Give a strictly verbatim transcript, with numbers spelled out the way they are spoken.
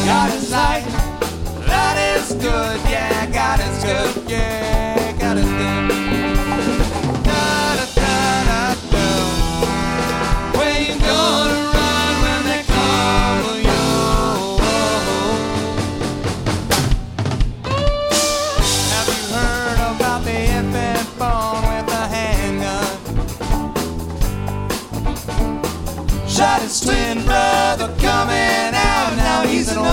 God is light, that is good, yeah, God is good, yeah, God is good. Da da da da da. Where you gonna run when they call you? Have you heard about the infant born with a handgun? Shot his twin brother coming out, now he's an